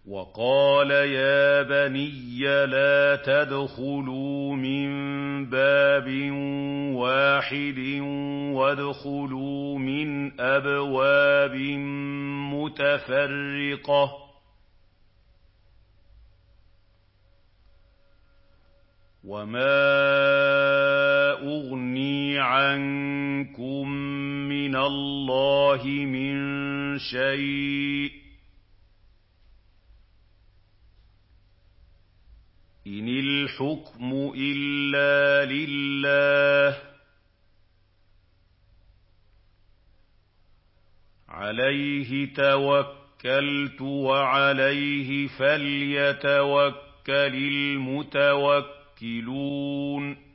وَقَالَ يَا بَنِيَّ لَا تَدْخُلُوا مِن بَابٍ وَاحِدٍ وَادْخُلُوا مِنْ أَبْوَابٍ مُّتَفَرِّقَةٍ ۖ وَمَا أُغْنِي عَنكُم مِّنَ اللَّهِ مِن شَيْءٍ ۖ إِنِ الْحُكْمُ إِلَّا لِلَّهِ ۖ عَلَيْهِ تَوَكَّلْتُ وَعَلَيْهِ فَلْيَتَوَكَّلِ الْمُتَوَكِّلُونَ